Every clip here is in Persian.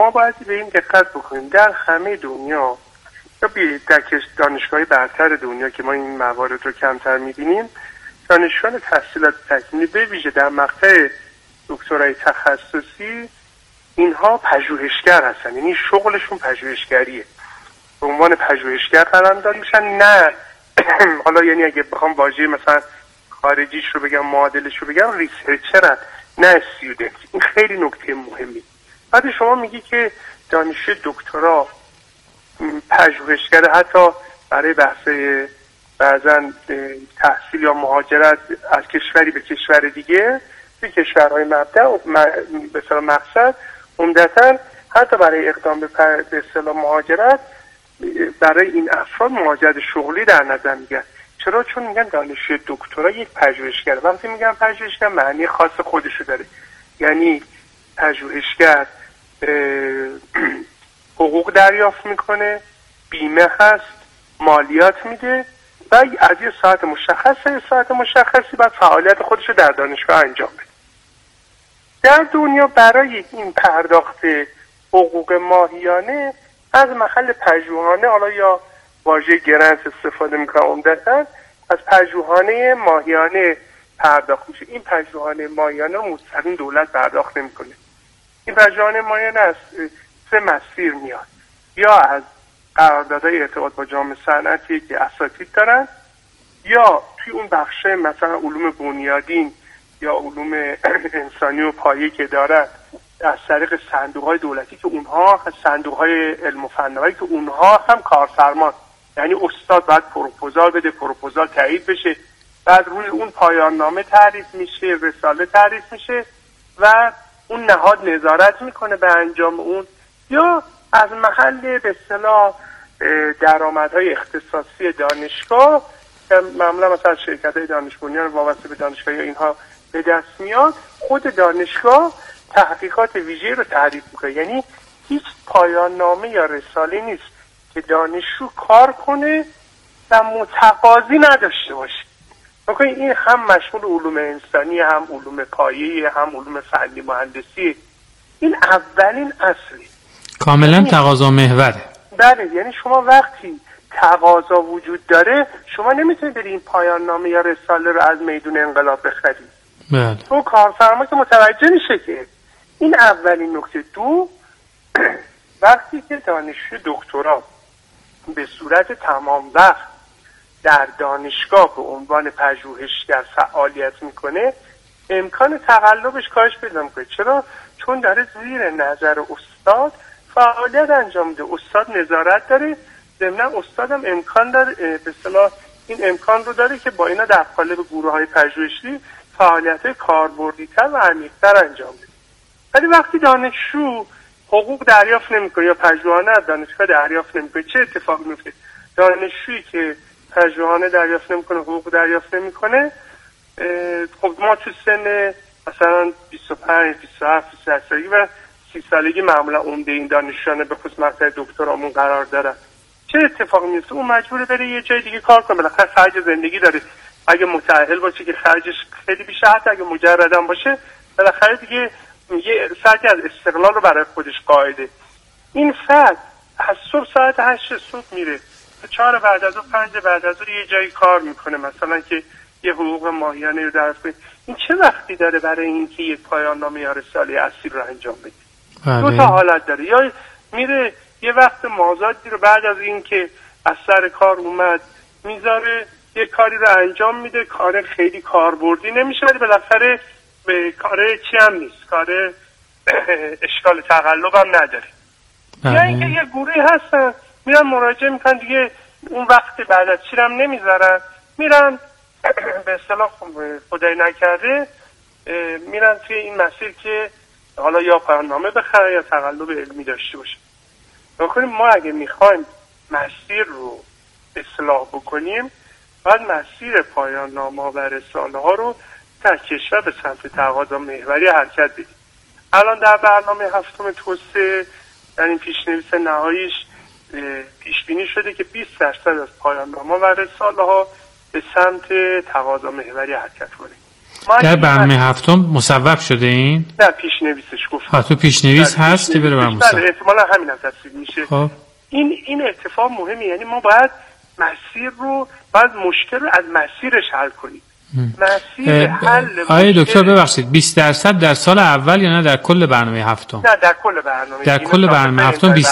ما باید به این دقت بکنیم در همه دنیا یا در دانشگاه برتر دنیا که ما این موارد رو کمتر میبینیم، دانشجویان تحصیلات تکمیلی به ویژه در مقطع دکترای تخصصی اینها پژوهشگر هستن، یعنی شغلشون پژوهشگریه، به عنوان پژوهشگر قلمداد میشن. نه حالا یعنی اگه بخوام واژه مثلا خارجیش رو بگم، معادلش رو بگم، ریسرچرن نه استودنت. این خیلی نکته مهمی. بعد شما میگی که دانشجوی دکترا پژوهشگر حتی برای بحث بعضا تحصیل یا مهاجرت از کشوری به کشور دیگه، به کشورهای مبدأ به اصطلاح مقصد، عمدتاً حتی برای اقدام به اصطلاح مهاجرت برای این افراد مهاجرت شغلی در نظر میگیرن. چرا؟ چون میگن دانشجوی دکترا یک پژوهشگر. وقتی میگن پژوهشگر معنی خاص خودشو داره، یعنی پژوهشگر حقوق دریافت میکنه، بیمه هست، مالیات میده و از یه ساعت مشخصی بعد فعالیت خودشو در دانشگاه انجام بده. در دنیا برای این پرداخت حقوق ماهیانه از محل پژوهانه، حالا یا واژه گرنت استفاده میکنم، عمدتاً از پژوهانه ماهیانه پرداخت میشه. این پژوهانه ماهیانه مستقیم دولت پرداخت نمیکنه. این پژوهانه ماهیانه از سه مسیر میاد: یا از قراردادهای ارتباط با جامعه صنعتی که اساتید دارن، یا توی اون بخشه مثلا علوم بنیادین یا علوم انسانی و پایه که دارن از طریق صندوق‌های دولتی که اونها صندوق‌های علم و فناوری که اونها هم کارفرما، یعنی استاد باید پروپوزال بده، پروپوزال تایید بشه، بعد روی اون پایان نامه تعریف میشه، رساله تعریف میشه و اون نهاد نظارت میکنه به انجام اون. یا از محل به اصطلاح درآمدهای اختصاصی دانشگاه که معمولا مثلا شرکت‌های دانش بنیان وابسته به دانشگاه یا اینها به دست میاد، خود دانشگاه تحقیقات ویژه‌ای رو تعریف میکنه. یعنی هیچ پایان نامه یا رساله نیست که دانشجو کار کنه و متقاضی نداشته باشه. بکنید این هم مشمول علوم انسانی، هم علوم پایه، هم علوم فنی مهندسی. این اولین اصلی کاملا یعنی تقاضا محوره. بله، یعنی شما وقتی تقاضا وجود داره شما نمیتونید برید این پایان نامه یا رساله رو از میدون انقلاب بخرید. بله. تو کارفرما که متوجه میشه که این اولین نکته. دو، وقتی که دانشجو دکترا به صورت تمام وقت در دانشگاه به عنوان پژوهشگر فعالیت میکنه، امکان تقلبش کاهش پیدا میکنه. چرا؟ چون داره زیر نظر استاد فعالیت انجام میده. استاد نظارت داره، ضمن استادم امکان داره، به اصطلاح این امکان رو داره که با اینا در قالب گروه‌های پژوهشی فعالیت کاربردی‌تر و عمیق‌تر انجام بده. ولی وقتی دانشجو حقوق دریافت نمیکنه یا پژوهانه از دانشگاه دریافت نمیکنه، چه اتفاقی میفته؟ دانشجویی که پژوهانه دریافت نمیکنه، حقوق دریافت نمیکنه، خب ما تو سن مثلا 25 27 28 سالگی و 30 سالگی معمولا عمده این دانشجویان به خصوص مقطع دکترامون قرار دارن. چه اتفاقی میفته؟ اون مجبوره بره یه جای دیگه کار کنه، بالاخره خرج زندگی داره. اگه متأهل باشه که خرجش خیلی بیشتر، حتی اگه مجردم باشه بالاخره دیگه یه ساعتی از استقلال رو برای خودش قائله. این فرد از صبح ساعت 8 صبح میره تا 4 بعد از 5 بعد از یه جایی کار میکنه، مثلا که یه حقوق ماهیانه رو دریافت کنه. این چه وقتی داره برای اینکه یک پایان نامه یا رساله اصیل رو انجام بده؟ دو تا حالت داره: یا میره یه وقت مازادی رو بعد از اینکه از سر کار اومد میذاره یه کاری رو انجام میده، کار خیلی کاربردی نمیشه ولی بالاخره به کار چی هم نیست، کار اشکال تقلب هم نداره. یا اینکه یه گروهی هستن میرن مراجعه میکنن دیگه اون وقت بعد از چیرم نمیذارن، میرن به اصطلاح خدای نکرده میرن توی این مسیر که حالا یا پایان نامه بخرن یا تقلب علمی داشته باشه. بکنیم ما اگه میخوایم مسیر رو اصلاح بکنیم باید مسیر پایان نامه و رساله ها رو در کشور به سمت تقاضا محوری حرکت بدیم. الان در برنامه هفتم توسعه در این پیشنویس نهاییش پیش بینی شده که 20% از پایان نامه و رساله ها به سمت تقاضا محوری حرکت کنیم. در برنامه هفتم مصوب شده این؟ نه پیشنویسش گفتم. تو پیشنویس هست که بره برنامه مصوب. بله احتمالا همین هم تصویر میشه. خب این اتفاق مهمه، یعنی ما باید مشکل رو از مسیرش حل کنیم. مسیر حل آقای دکتر ببخشید 20% در سال اول یا نه در کل برنامه هفتم؟ نه در کل برنامه. در کل برنامه هفتم 20%.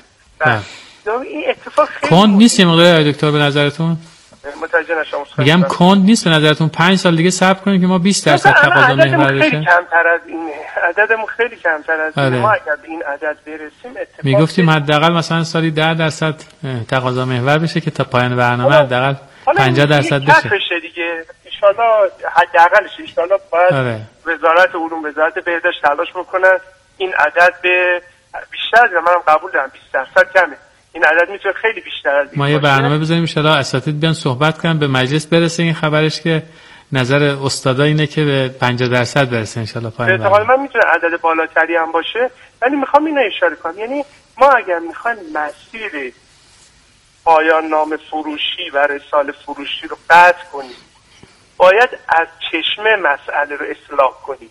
این اتفاق خیلی کند نیست یه مقدار آقای دکتر به نظرتون؟ متوجه نشدم. میگم کند نیست به نظرتون 5 سال دیگه صبر کنیم که ما 20% تقاضا محور بشه؟ خیلی کمتر از این عددمون خیلی کمتر از این. ما اگر به این عدد برسیم اتفاق میگفتیم حداقل مثلا سالی 10% تقاضا محور بشه که تا پایان برنامه حداقل 50% بشه دیگه. ان شاءالله حداقلش ان شاءالله باید وزارت علوم وزارت بهداشت تلاش بکنن این عدد به بیشتر، منم قبول دارم 20% کمه. این عدد میتونه خیلی بیشتر از این ما یه برنامه بذاریم ان شاءالله اساتید بیان صحبت کنن به مجلس برسه این خبرش که نظر استادا اینه که به 50% برسه ان شاءالله پایان. احتمال من میتونه عدد بالاتری هم باشه، ولی میخوام اینو اشاره کنم، یعنی ما اگر میخوایم مسیر پایان نامه فروشی و رساله فروشی رو قطع کنیم باید از چشمه مسئله رو اصلاح کنیم.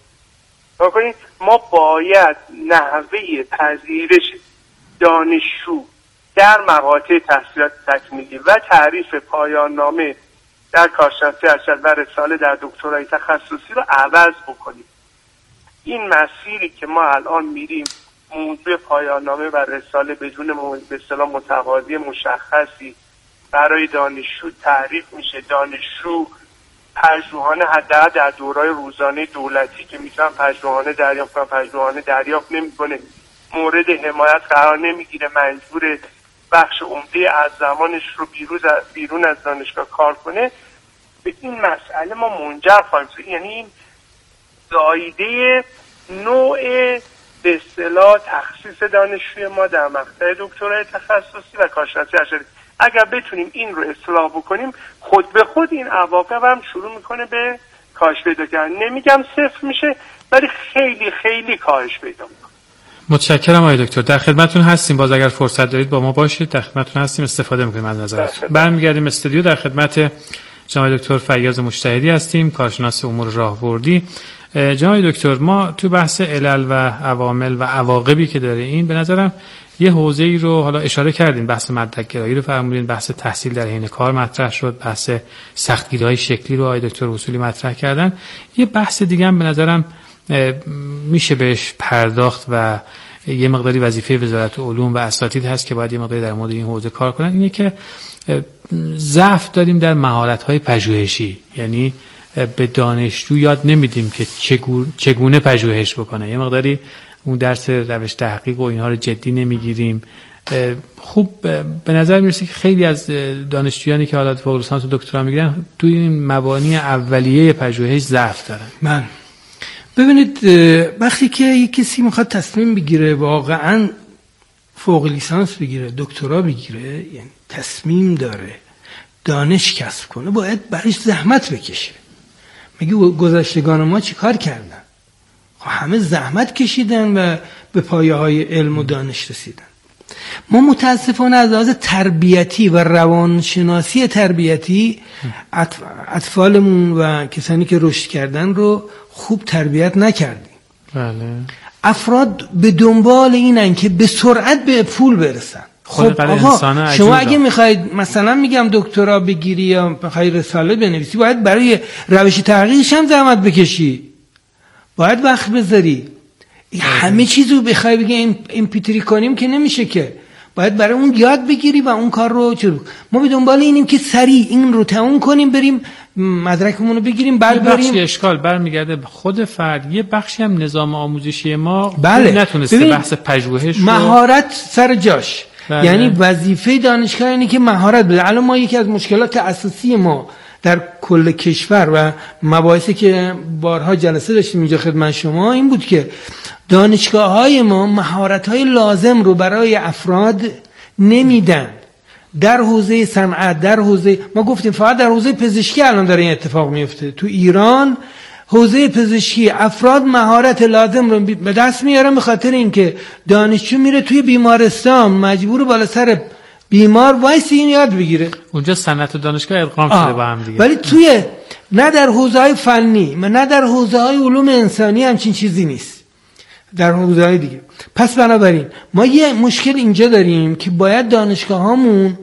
ما باید نحوه پذیرش دانشجو در مقاطع تحصیلات تکمیلی و تعریف پایان نامه در کارشناسی ارشد و رساله در دکترای تخصصی رو عوض بکنیم. این مسیری که ما الان میریم موضوع پایان نامه و رساله بدون به اصطلاح متقاضی مشخصی برای دانشجو تعریف میشه. دانشجو پژوهانه حداقل در دورای روزانه دولتی که میتونن پژوهانه دریافت کنن پژوهانه دریافت نمیکنه، مورد حمایت قرار نمیگیره، مجبور بخش عمده از زمانش رو بیرون از دانشگاه کار کنه. به این مسئله ما منجر خواهیم شد. یعنی این زایده نوع به اصطلاح تخصیص دانشجوی ما در مقطع دکترای تخصصی و کارشناسی ارشدی اگر بتونیم این رو اصلاح بکنیم خود به خود این عواقب هم شروع میکنه به کاهش پیدا کردن. نمیگم صفر میشه ولی خیلی خیلی کاهش پیدا میکنه. متشکرم آقای دکتر، در خدمتتون هستیم. باز اگر فرصت دارید با ما باشید، در خدمتتون هستیم، استفاده میکنیم از نظرتون. برمیگردیم استودیو. در خدمت جناب دکتر فیاض مجتهدی هستیم، کارشناس امور راهبردی. جناب دکتر، ما تو بحث علل و عوامل و عواقبی که داره این به نظرم یه حوزه‌ای رو حالا اشاره کردین، بحث مدرک‌گرایی رو فرمودین، بحث تحصیل در حین کار مطرح شد، بحث سختگیری‌های شکلی رو آقای دکتر اصولی مطرح کردن. یه بحث دیگه هم به نظرم میشه بهش پرداخت و یه مقداری وظیفه وزارت علوم و اساتید هست که باید یه مقداری در مورد این حوزه کار کنن. اینه که ضعف داریم در مهارت‌های پژوهشی، یعنی به دانشجو یاد نمیدیم که چگونه پژوهش بکنه. یه مقداری اون درس روش تحقیق و اینها رو جدی نمیگیریم. خوب به نظر میرسه که خیلی از دانشجویانی که حالا فوق لیسانس و دکترا میگیرن توی این مبانی اولیه پژوهش ضعف دارن. من ببینید وقتی که یک کسی میخواد تصمیم بگیره واقعا فوق لیسانس بگیره دکترا بگیره، یعنی تصمیم داره دانش کسب کنه، باید برایش زحمت بکشه. میگه گذشتگان ما چی کار کردن؟ همه زحمت کشیدن و به پایه های علم و دانش رسیدن. ما متاسفانه از لحاظ تربیتی و روانشناسی تربیتی اطفالمون و کسانی که رشد کردن رو خوب تربیت نکردیم. بله. افراد به دنبال اینن که به سرعت به پول برسن. خب آقا شما اگه میخواید مثلا میگم دکترا بگیری یا میخواید رساله بنویسی باید برای روش تحقیقش هم زحمت بکشی، باید وقت بذاری. همه چیزو بخوای بگی امپیتری کنیم که نمیشه، که باید برای اون یاد بگیری و اون کار رو ما به دنبال اینیم که سریع این رو تموم کنیم، بریم مدرکمون رو بگیریم، بعد بریم. بخشی اشکال برمیگرده به خود فرد، یه بخشی هم نظام آموزشی ما بله. نتونسته بحث پژوهش رو مهارت سر جاش. بله. یعنی وظیفه دانشگاه اینه که مهارت بده. الان ما یکی از مشکلات اساسی ما در کل کشور و مباحثی که بارها جلسه داشتیم اینجا خدمت شما این بود که دانشگاه‌های ما مهارت‌های لازم رو برای افراد نمیدن. در حوزه صنعت، در حوزه ما گفتیم فقط در حوزه پزشکی الان داره این اتفاق میفته. تو ایران حوزه پزشکی افراد مهارت لازم رو به دست میارن به خاطر اینکه دانشجو میره توی بیمارستان مجبور بالا سر بیمار وایسی این یاد بگیره. اونجا صنعت و دانشگاه ادغام شده با هم دیگه. ولی توی نه در حوزه‌های فنی نه در حوزه‌های علوم انسانی همچین چیزی نیست، در حوزه‌های دیگه. پس بنابراین ما یه مشکل اینجا داریم که باید دانشگاهامون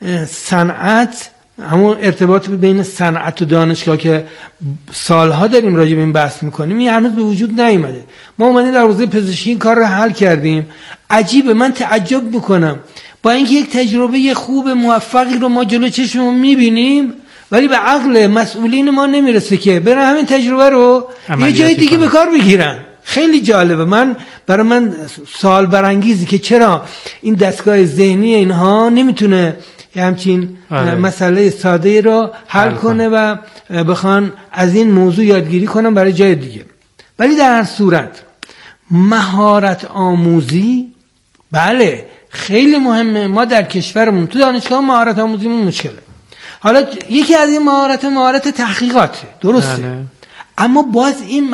صنعت، همون ارتباط بین صنعت و دانشگاه که سالها داریم راجع به این بحث میکنیم، این هنوز به وجود نیومده. ما اومدیم در حوزه پزشکی این کار رو حل کردیم. عجیبه، من تعجب میکنم با اینکه یک تجربه خوب موفقی رو ما جلو چشممون میبینیم ولی به عقل مسئولین ما نمیرسه که برن همین تجربه رو یه جای دیگه به کار بگیرن. خیلی جالبه. برای من سوال برانگیزی که چرا این دستگاه ذهنی اینها نمیتونه همچین مسئله ساده رو حل کنه و بخوان از این موضوع یادگیری کنن برای جای دیگه. ولی در هر صورت مهارت آموزی بله خیلی مهمه. ما در کشورمون تو دانشگاه مهارت آموزیمون مشکله. حالا یکی از این مهارت تحقیقاته، درسته. اما باز این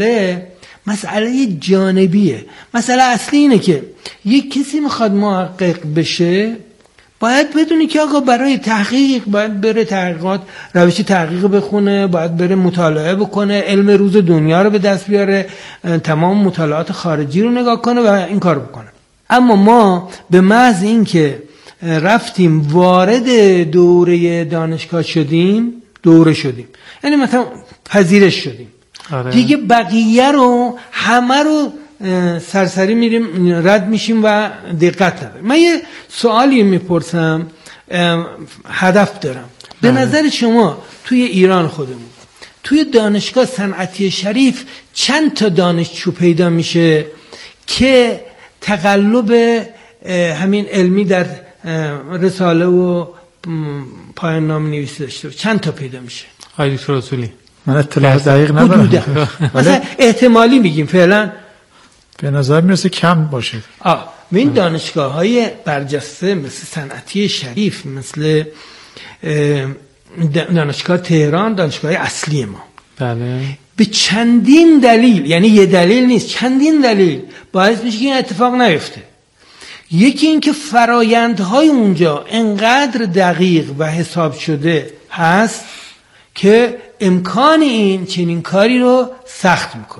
مسئله جانبیه. مسئله اصلی اینه که یک کسی میخواد محقق بشه باید بدونی که آقا برای تحقیق باید بره تحقیقات، روش تحقیق بخونه، باید بره مطالعه بکنه، علم روز دنیا رو به دست بیاره، تمام مطالعات خارجی رو نگاه کنه و این کار بکنه. اما ما به محض این که رفتیم وارد دوره دانشگاه شدیم، یعنی مثلا پذیرش شدیم، دیگه بقیه رو همه رو سرسری میریم رد میشیم و دقت نداریم. من یه سوالی میپرسم، هدف دارم. به نظر شما توی ایران خودمون، توی دانشگاه صنعتی شریف چند تا دانشجو پیدا میشه که تقلب همین علمی در رساله و پایان نامه نویسی داشته؟ چند تا پیدا میشه؟ آقای دکتر اصولی من اطلاع دقیق ندارم. مثلا احتمالی میگیم فعلا به نظر میرسه کم باشه. این دانشگاه‌های برجسته مثل صنعتی شریف، مثل دانشگاه تهران، دانشگاه اصلی ما، بله، به چندین دلیل، یعنی یه دلیل نیست، چندین دلیل باعث میشه که این اتفاق نیفته. یکی این که فرایندهای اونجا انقدر دقیق و حساب شده هست که امکان این چنین کاری رو سخت میکنه.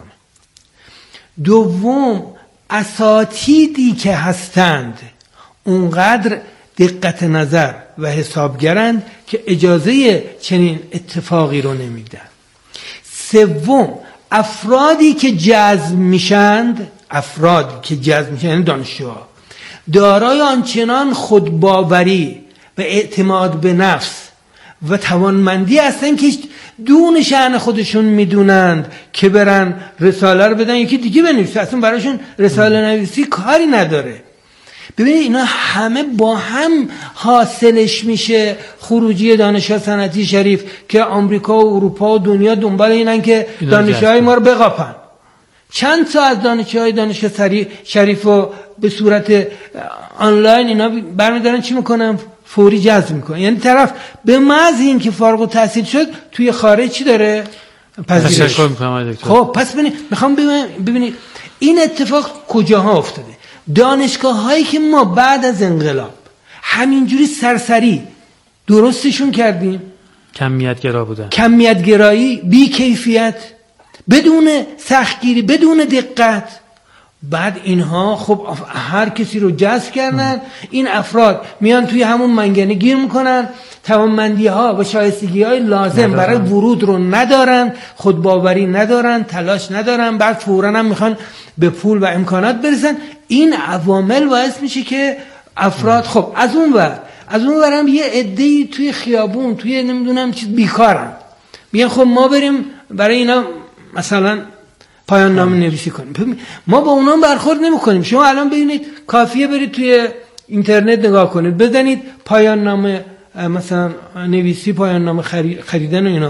دوم، اساتیدی که هستند اونقدر دقت نظر و حسابگرند که اجازه چنین اتفاقی رو نمیدن. سوم، افرادی که جذب میشن یعنی دانشجوها، دارای آنچنان خودباوری و اعتماد به نفس و توانمندی هستن که دون شأن خودشون میدونند که برن رساله رو بدن یکی دیگه بنویسه، اصلا براشون رساله نویسی کاری نداره. ببینید اینا همه با هم حاصلش میشه خروجی دانشگاه صنعتی شریف که آمریکا و اروپا و دنیا دنبال اینن که دانشجوهای ما رو بقاپن. چند تا از دانشگاه شریف رو به صورت آنلاین اینا برمیدارن چی میکنن؟ فوری جذب میکنه. یعنی طرف به محض این که فارغ التحصیل شد توی خارج چی داره؟ پذیرش. خب پس میخوام ببینید این اتفاق کجاها افتاده. دانشگاه هایی که ما بعد از انقلاب همینجوری سرسری درستشون کردیم، کمیت گرایی، بی کیفیت، بدون سختگیری، بدون دقت، بعد اینها خب هر کسی رو جذب کردن. این افراد میان توی همون منگنه گیر میکنن، توانمندی ها و شایستگی های لازم برای ورود رو ندارن، خودباوری ندارن، تلاش ندارن، بعد فوراً هم میخوان به پول و امکانات برسن. این عوامل باعث میشه که افراد خب از اون ور هم یه عده‌ای توی خیابون، توی نمیدونم چیز بیکارن، میگن خب ما بریم برای اینا مثلا پایان نامه نویسی کنیم. ما با اونا برخورد نمی کنیم. شما الان ببینید کافیه برید توی اینترنت نگاه کنید، بزنید پایان نامه مثلا نویسی، پایان نامه خریدن و اینا،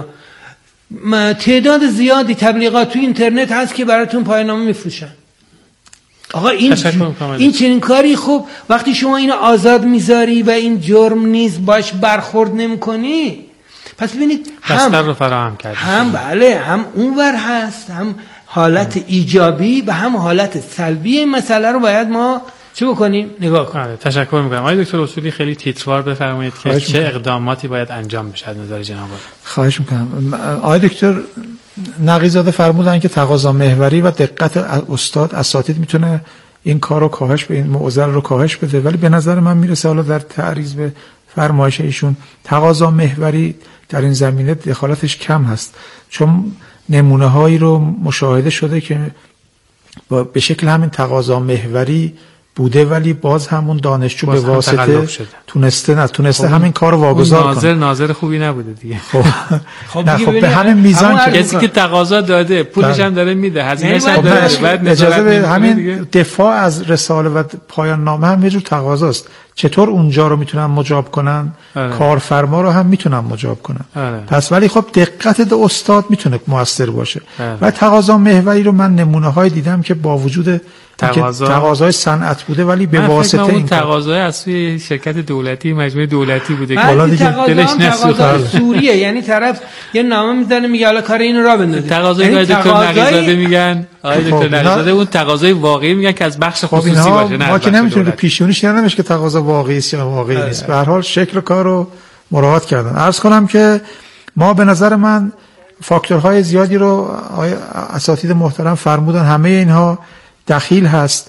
تعداد زیادی تبلیغات توی اینترنت هست که براتون پایان نامه میفروشن. آقا این چنین کاری خب وقتی شما اینو آزاد میذاری و این جرم نیست باش برخورد نمی‌کنی، پس ببینید بستر رو فراهم کرد. هم اونور هست، هم حالت ایجابی و هم حالت سلبی این مسئله رو باید ما چی بکنیم؟ نگاه کنیم. تشکر میکنم. آقای دکتر اصولی خیلی تیتروار بفرمایید که چه اقداماتی باید انجام بشه از نظر جناب. خواهش میکنم. آقای دکتر نقی‌زاده فرمودن که تقاضا محوری و دقت استاد اساتید میتونه این کار رو کاهش به این معضل رو کاهش بده، ولی به نظر من میرسه حالا در تعریض به فرمایش ایشون تقاضا محوری در این زمینه دخالتش کم هست، چون نمونه هایی رو مشاهده شده که به شکل همین تقاضا محوری بوده ولی باز همون دانشجو به واسطه تونسته همین کار رو واگذار کنه. ناظر خوبی نبوده دیگه. خب به همین میزان کسی که تقاضا داده پولش هم داره میده، هزینه‌اش هم داره، بعد اجازه به همین دفاع از رساله و پایان نامه هم یه جور تقاضاست. چطور اونجا رو میتونن مجاب کنن؟ کارفرما رو هم میتونن مجاب کنن. پس ولی خب دقت استاد میتونه موثر باشه. و تقاضا محوری رو من نمونه‌های دیدم که با وجود تقاضای صنعت بوده ولی به واسطه این تقاضای از سوی شرکت دولتی مجموعه دولتی بوده که حالا دیگه دلش نسوخت. سوریه یعنی طرف یه نامه میزنه میگه حالا کار اینو را بندازید. تقاضای دکتر نقی‌زاده میگن آقای دکتر نقی‌زاده اون تقاضای واقعی میگن که از بخش خصوصی باشه. نه ما که نمیتونیم پیشونیش نمیشه که تقاضا واقعی است یا واقعی نیست. به هر حال شکل کار رو مراعات کردن. عرض کنم که ما به نظر من فاکتورهای زیادی رو اساتید محترم فرمودن، همه اینها دخیل هست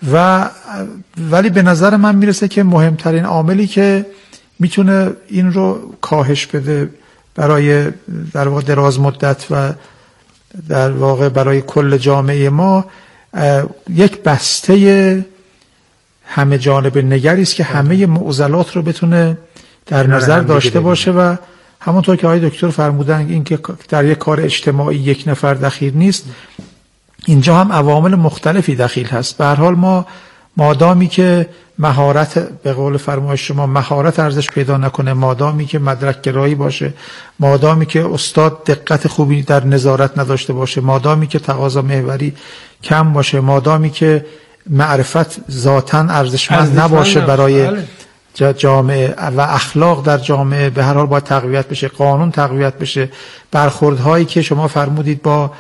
ولی به نظر من میرسه که مهمترین عاملی که میتونه این رو کاهش بده برای در واقع دراز مدت و در واقع برای کل جامعه ما یک بسته همه جانبه نگری است که همه معضلات رو بتونه در نظر داشته باشه و همونطور که آقای دکتر فرمودن این که در یک کار اجتماعی یک نفر دخیل نیست، اینجا هم عوامل مختلفی دخیل هست. به هر حال ما مادامی که مهارت به قول فرمایش شما مهارت ارزش پیدا نکنه، مادامی که مدرک گرایی باشه، مادامی که استاد دقت خوبی در نظارت نداشته باشه، مادامی که تقاضا محوری کم باشه، مادامی که معرفت ذاتاً ارزشمند نباشه برای جامعه و اخلاق در جامعه به هر حال باید تقویت بشه، قانون تقویت بشه، برخوردهایی که شما فرمودید با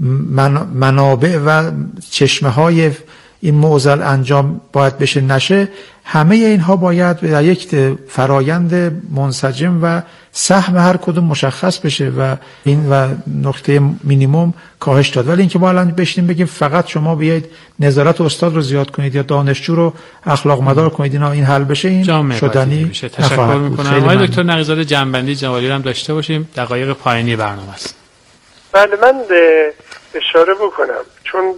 منابع و چشمه های این معضل انجام باید بشه نشه، همه اینها باید در یک فرایند منسجم و سهم هر کدوم مشخص بشه و این و نقطه مینیمم کاهش داد. ولی اینکه ما الان بشینیم بگیم فقط شما بیایید نظارت استاد رو زیاد کنید یا دانشجو رو اخلاق مدار کنید اینا این حل بشه، این شدنی. تشکر میکنم. آقای دکتر نقی‌زاده جنبندی جنبالی رو هم داشته باشیم، دقایق پایانی برنامه است. بله من اشاره بکنم چون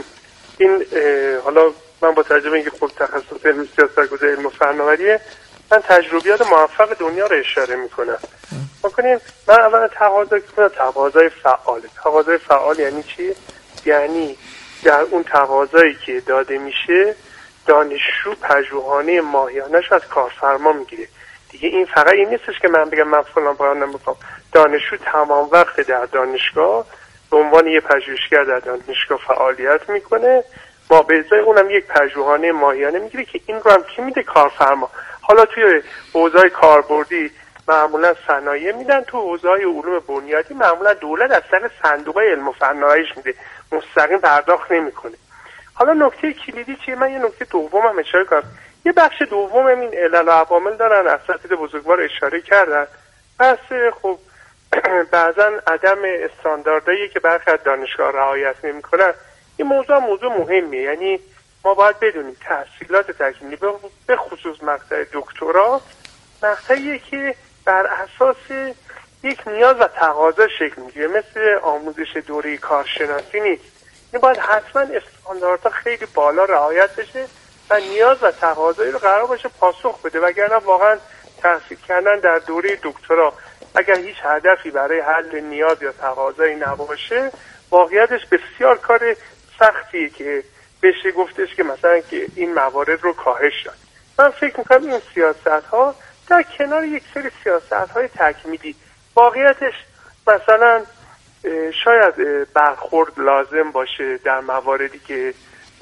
این حالا من با توجه به اینکه خود تخصص علم سیاست‌گذاری علم و فناوریه من تجربیات موفق دنیا رو اشاره میکنم. بکنیم من اولا تقاضای فعال. تقاضای فعال یعنی چی؟ یعنی در اون تقاضایی که داده میشه دانشجو پژوهانه ماهیانه‌اش از کارفرما میگیره. دیگه این فقط این نیستش که من بگم من فلان پایان نمیخوام. دانشجو تمام وقت در دانشگاه به عنوان یه پژوهشگر در دانشگاه فعالیت میکنه، ما به ازای اونم یک پژوهانه ماهیانه میگیره که این رو هم کی میده؟ کارفرما. حالا توی حوزه‌های کاربردی معمولا صنایع میدن، تو حوزه‌های علوم بنیادی معمولا دولت از طریق صندوق‌های علم و فناوریش میده، مستقیم پرداخت نمیکنه. حالا نکته کلیدی چیه؟ من یه نکته دومم اشاره کنم. یه بخش دوم این علل و عوامل دارن، اساتید بزرگوار اشاره کردن. پس خب بعضا عدم استانداردهایی که برخی از دانشگاه رعایت نمی‌کنن این موضوع مهمیه. یعنی ما باید بدونیم تحصیلات تکمیلی به خصوص مقطع دکترا مقطعیه که بر اساس یک نیاز و تقاضا شکل میگیره، مثل آموزش دوره کارشناسی نیست. این باید حتما استانداردها خیلی بالا رعایت بشه و نیاز و تقاضایی رو قرار باشه پاسخ بده، وگرنه واقعا تحصیل کردن در دوره دکترا اگر هیچ هدفی برای حل نیاز یا تقاضایی نباشه واقعیتش بسیار کار سختیه که بشه گفتش که مثلا که این موارد رو کاهش داد. من فکر میکنم این سیاست ها در کنار یک سری سیاست های تکمیلی واقعیتش مثلا شاید برخورد لازم باشه در مواردی که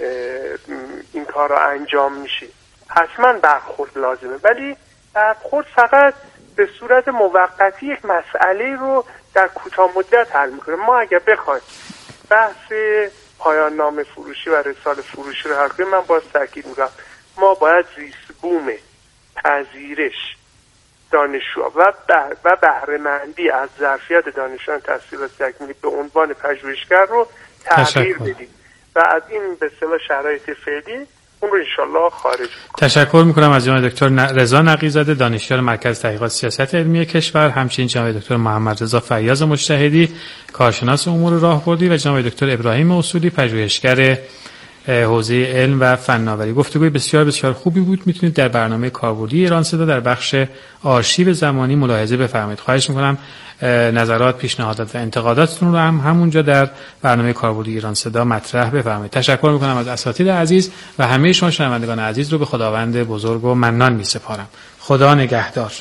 این کار رو انجام میشه، حتما برخورد لازمه، ولی برخورد فقط به صورت موقتی یک مسئله رو در کوتاه مدت حل میکنه. ما اگر بخوایم بحث پایان نامه فروشی و رساله فروشی رو حل کنیم، من باز تاکید میکنم ما باید ریسبوم پذیرش دانشجو و بهره‌مندی از ظرفیت دانشجویان تحصیلات تکمیلی به عنوان پژوهشگر رو تغییر بدیم و از این به اصطلاح شرایط فعلی اون رو انشالله خارج میکنم. تشکر میکنم از جناب دکتر رضا نقی‌زاده، دانشیار مرکز تحقیقات سیاست علمی کشور، همچنین جناب دکتر محمد رضا فیاض مجتهدی، کارشناس امور راهبردی و جناب دکتر ابراهیم اصولی، پژوهشگر حوزه علم و فناوری. گفتگوی بسیار بسیار خوبی بود. میتونید در برنامه کاربردی ایران صدا در بخش آرشیو زمانی ملاحظه بفرمایید. خواهش میکنم نظرات، پیشنهادات و انتقاداتتون رو هم همونجا در برنامه کاربردی ایران صدا مطرح بفرمایید. تشکر میکنم از اساتید عزیز و همه شما شنوندگان عزیز رو به خداوند بزرگ و منان میسپارم. خدا نگهدار.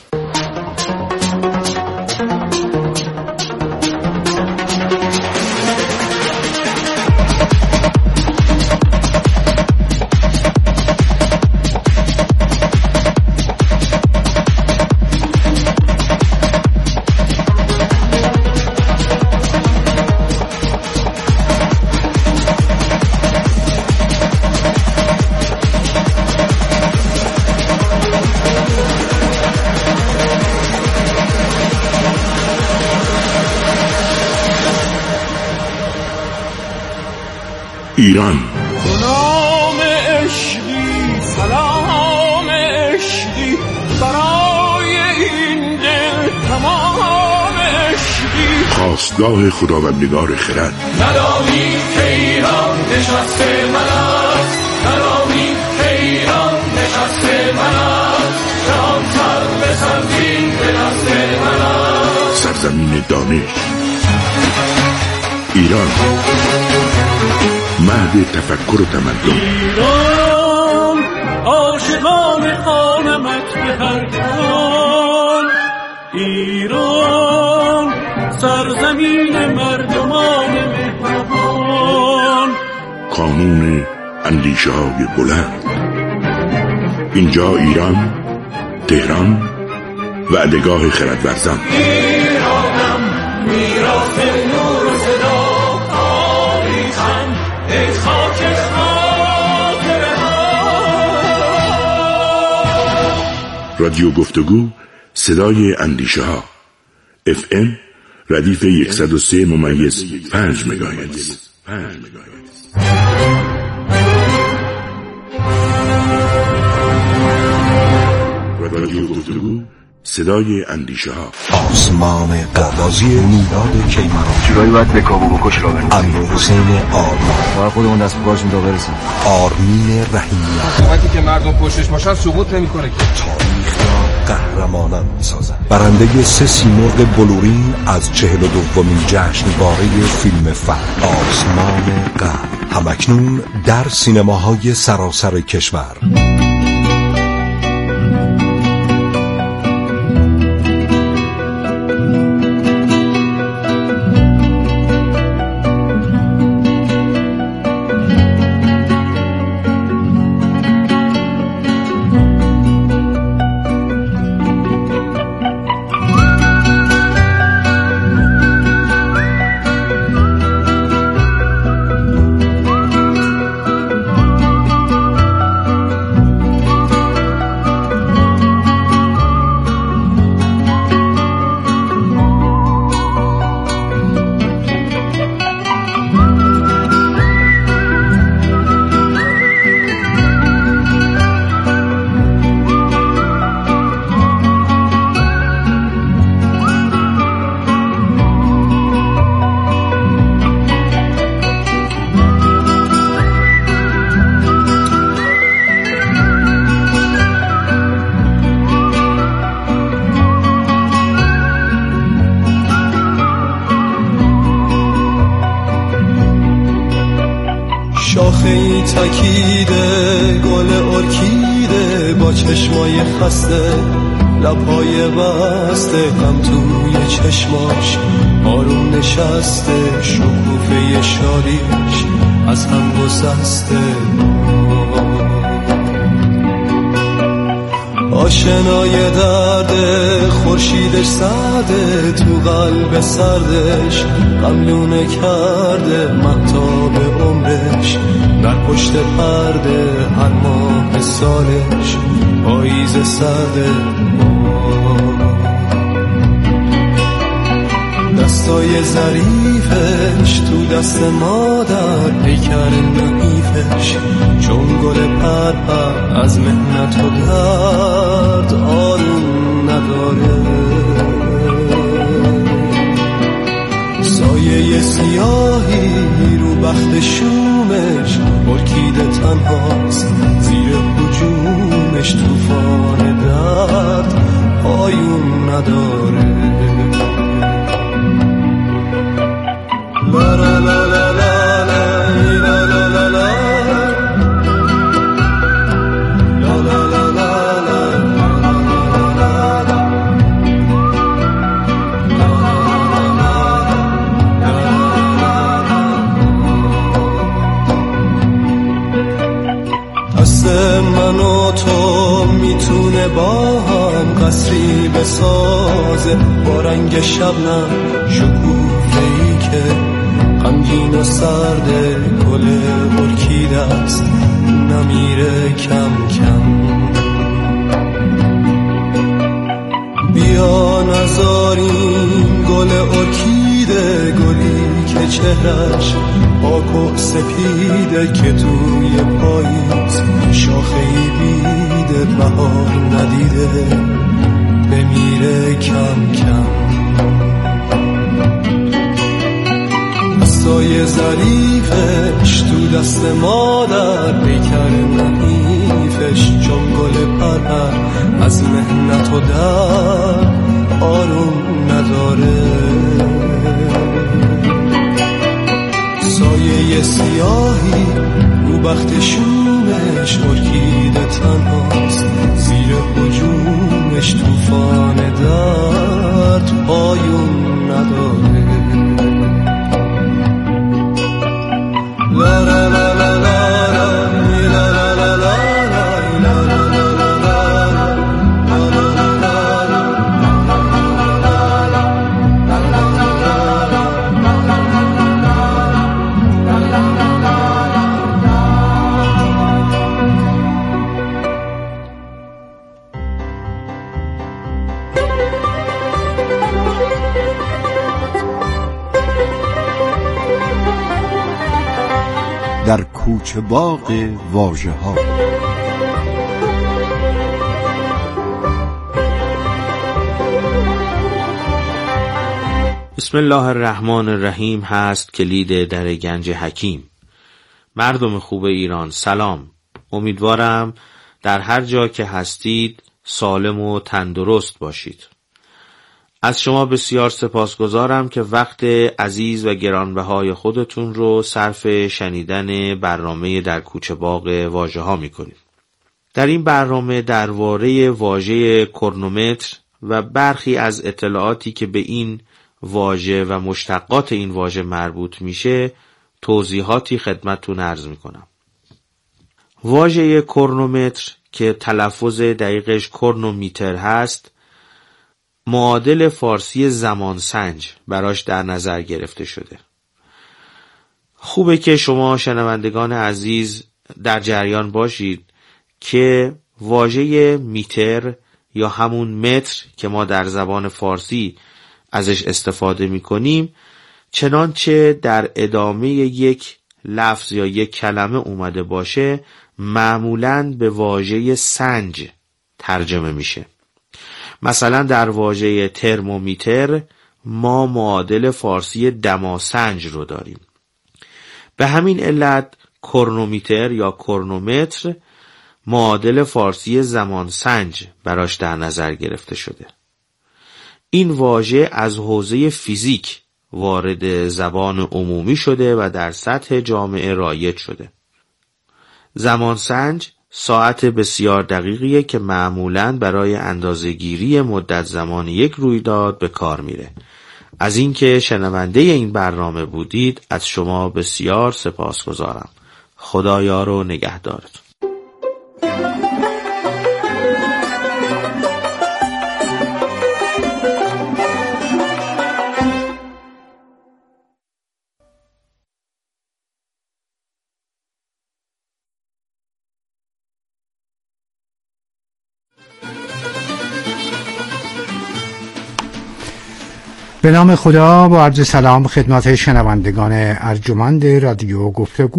ایران سلام عشقی، سلام عشقی برای این دل، تمام عشقی خواستگاه خداوندگار خرد. ندانی که ایران نشست من است، ندانی که ایران نشست من است، جهان سر به سرزین به دست من است. سرزمین دانش ایران، مهد تفکر و تمدن. ایران عاشقان خانمت به هر جهان، ایران سرزمین مردمان مهربان، قانون اندیشه های بلند. اینجا ایران، تهران، وعدگاه خردورزان. ایرانم میراث نور و صدا، تاریخم ای خاک خاطره ها. رادیو گفتگو، صدای اندیشه ها. FM ردیف 103.5 مگاهرتز. رادیو گفتگو، صدای اندیشه ها. آسمان قوازی میلاد کیمران. جورایی باید به کابو بکش را بریم. امیر حسین آرمان. باید خودمون دست باشیم تا برسیم. آرمین رحیمی. وقتی که مردم پشتش باشن سقوط نمی‌کنه. تاریخ را قهرمانان می‌سازند. برنده 3 سیمرغ بلورین از 42مین جشنواره فیلم فهم. آسمان قهر. همکنون در سینماهای سراسر کشور. شاخه‌ای تکیده گل ارکیده با چشمای خسته، لبهای بسته غم توی چشماش آروم نشسته، شکوفه شاریش از هم گسسته. آشنای درد خورشیدش سرده، تو قلب سردش غملونه کرده مهتاب عمر نورش در پشت پرده هر ماه سالش پاییز سرد ما. دستای ظریفش تو دست مادر پیکر نحیفش چون گل پرپر از مهنت و درد آروم نداره. سایه سیاهی رو بخت شومش ارکیده تنهاست زیر هجومش طوفان درد پایون نداره. لا لا لا لا لا لا لا لا لا من و تو میتونه با هم قصری بسازه با رنگ شبنم شکوفه‌ای که غمگین و سرد گل ارکیده است نمیره کم کم. بیا نذاریم گل ارکیده گلی که چهرش پاک و سپیده که توی پاییز شاخه‌ای بیده بهار ندیده بمیره کم کم. دستای ظریفش تو دست مادر پیکر نحیفش چون گل پرپر از مهنت و درد آروم نداره. سایه سیاهی رو بخت شومش ارکیده تنهاست زیر هجومش طوفان درد پایون نداره. لا لا لا لا لا لا لا لا در کوچه باغ واژه‌ها. بسم الله الرحمن الرحیم هست کلید در گنج حکیم. مردم خوب ایران سلام، امیدوارم در هر جا که هستید سالم و تندرست باشید. از شما بسیار سپاسگزارم که وقت عزیز و گرانبهای خودتون رو صرف شنیدن برنامه در کوچه باغ واژه‌ها می‌کنید. در این برنامه درباره واژه کرونومتر و برخی از اطلاعاتی که به این واژه و مشتقات این واژه مربوط میشه توضیحاتی خدمتتون عرض می‌کنم. واژه کرونومتر که تلفظ دقیقش کرونومیتر هست معادل فارسی زمانسنج براش در نظر گرفته شده. خوبه که شما شنوندگان عزیز در جریان باشید که واژه میتر یا همون متر که ما در زبان فارسی ازش استفاده میکنیم چنانچه در ادامه یک لفظ یا یک کلمه اومده باشه معمولاً به واژه سنج ترجمه میشه. مثلا در واژه ترمومیتر ما معادل فارسی دماسنج رو داریم. به همین علت کرونومیتر یا کرونومتر معادل فارسی زمانسنج براش در نظر گرفته شده. این واژه از حوزه فیزیک وارد زبان عمومی شده و در سطح جامعه رایج شده. زمانسنج ساعت بسیار دقیقیه که معمولاً برای اندازه‌گیری مدت زمان یک رویداد به کار میره. از اینکه شنونده این برنامه بودید از شما بسیار سپاسگزارم. خدایار و نگهدارتون. به نام خدا با عرض سلام خدمت شنوندگان ارجمند رادیو گفتگو